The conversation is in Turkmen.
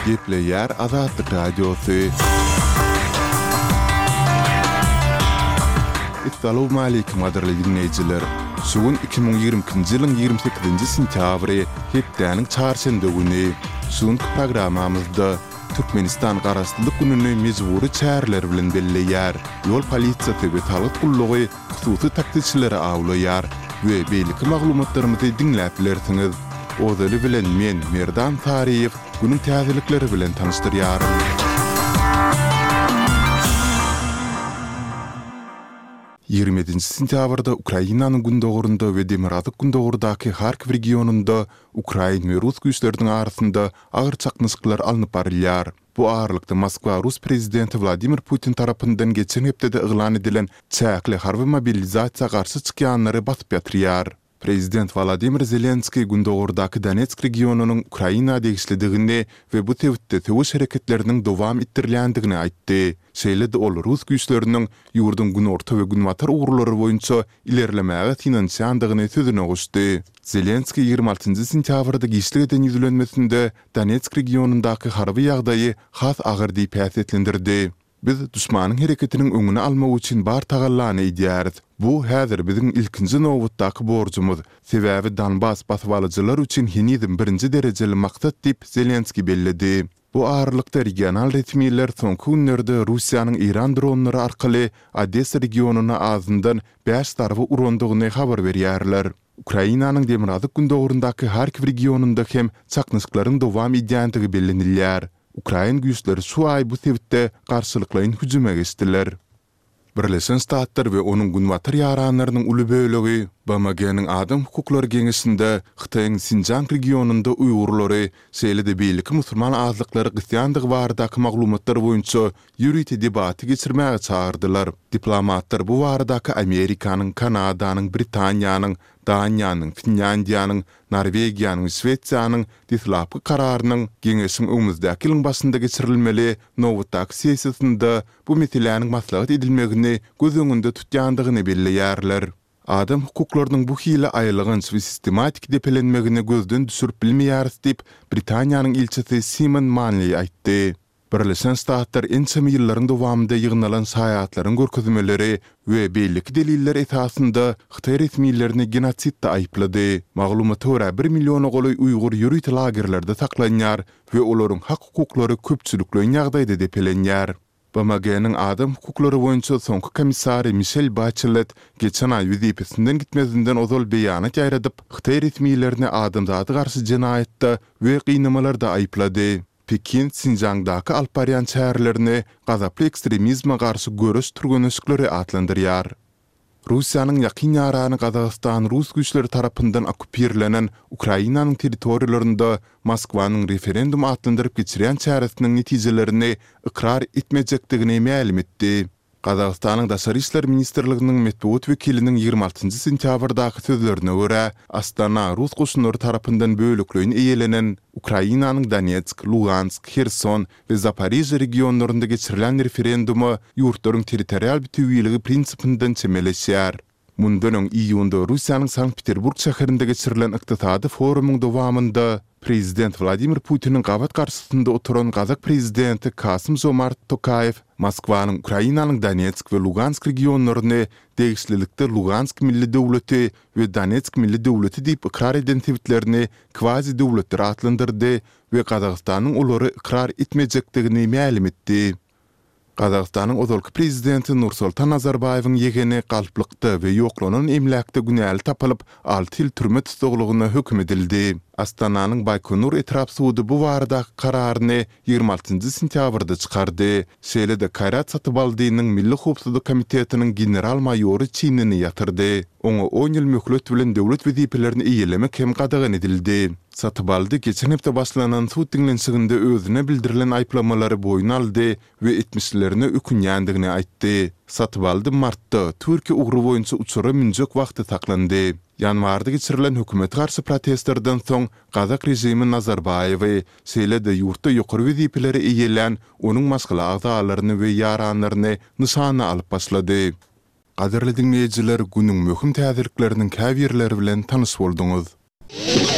Gepleyer Azadlık Radyosu. Assalamu alaykum adirli dinleyijiler. Sugun 2022-nji ýylyň 28-nji sentýabry hepdäniň çarşamba güni. Sugun programmamyzda Türkmenistan garaşdyrlyk gününi mejbury çäreler bilen belleýär. Ýol polisiýasy we talyk gullugy hususy taktikçilere awlaýar we beýleki maglumatlarymyzy dinläp bilersiňiz. Ozaly bilen men Merdan Tariýew günüň täzelikleri bilen tanışdyrýarym. Sentýabrda Ukrainanyň gündogurunda we Demirazık gündogurdaky Harkiv regionunda Ukraina we Rus güýçleriniň arasynda agyr çakmyşyklar alınıp barylýar. Bu ağırlykda Moskwa Rus prezidenti Vladimir Putin tarapyndan geçen hepde ýylan edilen çäkli harby mobilizasiýa garşy çykýanlary basyp ýatyrýar. Prezident Vladimir Zelenskiy gündogurdaky Donetsk regionunyň Ukraina degişlidigini we bu tewitde töwüş hereketleriniň dowam etdirilýändigini aýtdy. Şeýle-de ol Rus güýçleriniň ýurdun günorta we günbatar ugrulary boýunça ilerlemäge finansiýandygyny sözüne goşdy. Zelenskiy 26-njy sentýabrda giçlik eden ýüzlenmesinde Donetsk regionundaky harby ýagdaýy has agyr diýip häsiýetlendirdi. Biz düşmanyň hereketiniň öňüne almak üçin bar tagallany edýäris. Bu häzir biziň ilkinji nowbatdaky borjumuz. Sebäbi Donbas baswalyjylar üçin henizim birinji derejeli maksat diýip Zelenskiy belledi. Bu ağırlykda regional resmiýetler soňky günlerde Russiýanyň Iran dronlary arkaly Odessa regionuna azyndan 5 tarapy urandygyny habar berýärler. Ukrainanyň Demirazık gündogurundaky Harkiv regionunda hem çaknyşyklaryň dowam edýändigi bellenilýär. Ukraina güýçleri şu ay bu tewitde garşylyklaryň hüjüme geçdiler. Birleşen Ştatlar we onuň günbatar ýaranlarynyň uly bölegi BMG-niň Adam Hukuklary Geňeşinde Xitayň Sinjang regionunda Uýgurlary, şeýle-de beýleki musulman azlyklary gysýandygy baradaky maglumatlar boýunça ýürüýte debaty geçirmäge çağırdylar. Diplomatlar bu baradaky Amerikanyň, Kanadanyň, Britaniýanyň, Daniýanyň, Finlandiýanyň, Norwegiýanyň, Swediýanyň dislapky kararynyň geňeşiň öňümizdeki ýylyň başynda geçirilmeli nowatdaky sessiýasynda bu meseleniň maslahat edilmegini göz öňünde tutýandygyny belleýärler. Adam hukuklarynyň bu hile aýlygynç we sistematik depelenmegini gözden düşürüp bilmeýäris diýip Britaniýanyň ilçisi Simon Manley aýtdy. Birleşen Ştatlar ençemi ýyllaryň dowamında ýygnalan saýatlaryň görkezmeleri we beýleki deliller esasynda Xitay resmiýetlerini genotsidde aýplady. Maglumaty görä 1 million goly Uýgur ýürüýte lagerlerde saklanýar we olaryň hak hukuklary köpçülikli ýagdaýda depelenýär. BMG-niň adam hukuklary boýunça soňky komissary Michelle Bachelet geçen ay wezipesinden gitmezinden ozal beýanat ýaýradyp Xitay resmiýetlerini adamzady garşy jinayetde we gynamalarda aýplady. Pekin Sinjangdaky alparyan çärlerini gazaply ekstremizme garşy görüş turgunuşlary atlandyrýar. Russiýanyň ýakyn ýarany Gazagystan Rus güýçleri tarapyndan okupirlenen Ukrainanyň territoriýalarynda Moskwanyň referendum atlandyryp geçirýän çäresiniň netijelerini ikrar etmejekdigini ma'lum etdi. Gazagystanyň Daşary işler ministrliginiň medeniýet wekiliniň 26-njy sentýabrdaky sözlerine görä, Astana Rus goşunlary tarapyndan bölükleýin eýelenen Ukrainanyň Donetsk, Lugansk, Kherson we Zaporizhia regionlarynda geçirilen referendumy ýurtlaryň territorial bütünligi prinsipinden çemeleşýär. Mundan öň iýunda Russiýanyň Sankt-Peterburg şäherinde geçirilen ykdysady forumyň dowamında Prezident Vladimir Putiniň gabat garşysynda oturan Kazak prezidenti Kasym-Jomart Tokayew Moskwanyň Ukrainanyň Donetsk we Lugansk regionlaryny degişlilikde Lugansk milli döwleti we Donetsk milli döwleti diýip ikrar eden tewitlerini kvazi döwletler atlandyrdy we Kazakstanyň olary ikrar etmejekdigini ma'lum etdi. Kazakstanyň ozalky prezidenti Nursultan Nazarbayewiň ýegeni galplykda we ýoklanan emlakda günäli tapylyp 6 ýyl türme tutuglygyna hökm edildi. Astananyň Baykonur etrap sudy bu barada kararyny 26-njy sentýabrda çykardy. Şeýle-de Kayrat Satybaldynyň Milli Howpsuzlyk Komitetiniň general maýory çynini ýatyrdy. Oňa 10 ýyl möhlet bilen döwlet wezipelerini eýelemek hem gadagan edildi. Satybaldy geçen hepde başlanan sud dinlenşiginde özüne bildirilen aýplamalary boýuna aldy we etmişlerine ökünýändigini aýtdy. Satybaldy martda Türkiýe ugry boýunça uçura minjek wagty saklandy. Yanvarda geçirilen hökümet garşy protestlerden soň Kazak rejimi Nazarbayewy şeýle-de ýurtda ýokary wezipeleri eýelen onuň maskala agzalaryny we ýaranlaryny nyşana alyp başlady. Gaderli dinleyijiler, günüň möhüm täzelikleriniň käbirleri bilen tanış boldunuz.